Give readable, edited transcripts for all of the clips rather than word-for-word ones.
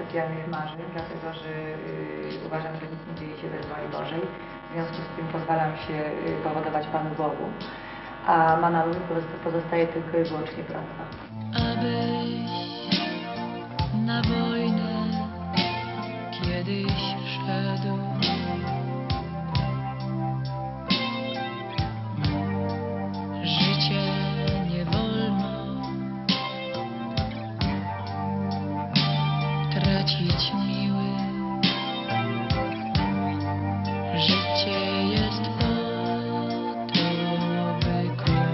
specjalnych marzeń, dlatego że uważam, że nic nie dzieje się bez woli Bożej. W związku z tym pozwalam się powodować Panu Bogu, a Manalowi pozostaje tylko i wyłącznie praca. Abyś na wojnę kiedyś wszedł, życie nie wolno tracić miły. Życie jest po to, by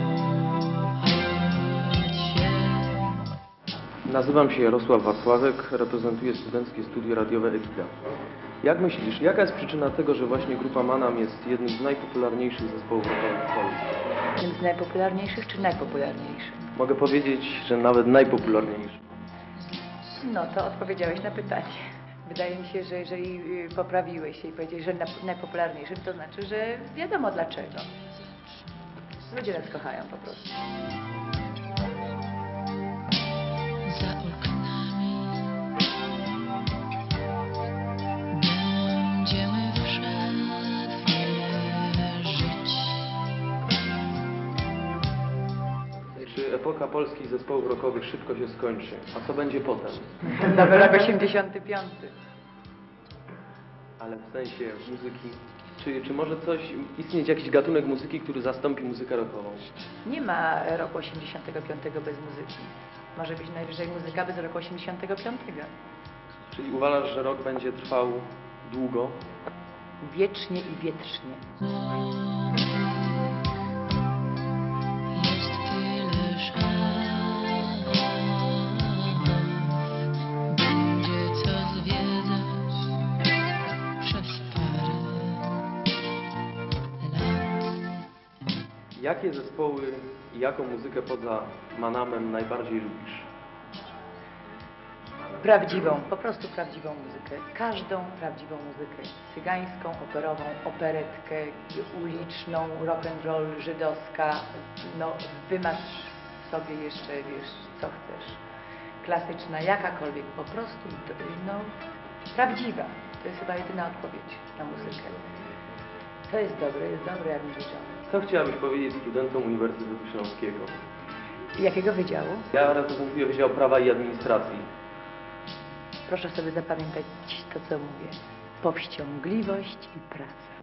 kochać się. Nazywam się Jarosław Wacławek, reprezentuję Studenckie Studio Radiowe Egida. Jak myślisz, jaka jest przyczyna tego, że właśnie grupa Manam jest jednym z najpopularniejszych zespołów rockowych w Polsce? Jednym z najpopularniejszych czy najpopularniejszych? Mogę powiedzieć, że nawet najpopularniejszy. No to odpowiedziałeś na pytanie. Wydaje mi się, że jeżeli poprawiłeś się i powiedziałeś, że najpopularniejszym, to znaczy, że wiadomo dlaczego. Ludzie nas kochają po prostu. Za oknami będziemy w szafie żyć. Czy epoka polskich zespołów rockowych szybko się skończy? A co będzie potem? Nowy rok 85. Ale w sensie muzyki. Czy może istnieć jakiś gatunek muzyki, który zastąpi muzykę rockową? Nie ma roku 85 bez muzyki. Może być najwyżej muzyka bez roku 85. Czyli uważasz, że rock będzie trwał długo? Wiecznie i wietrznie. Jest tyle szans, będzie co zwiedzać przez parę lat. Jakie zespoły i jaką muzykę poza Manamem najbardziej lubisz? Prawdziwą, po prostu prawdziwą muzykę. Każdą prawdziwą muzykę. Cygańską, operową, operetkę, uliczną, rock'n'roll, żydowska. No, wymasz sobie jeszcze, wiesz, co chcesz. Klasyczna, jakakolwiek, po prostu, no, prawdziwa. To jest chyba jedyna odpowiedź na muzykę. To jest dobre, jak mi życzą. Co chciałabyś powiedzieć studentom Uniwersytetu Śląskiego? Jakiego wydziału? Ja reprezentuję Wydział Prawa i Administracji. Proszę sobie zapamiętać to, co mówię. Powściągliwość i praca.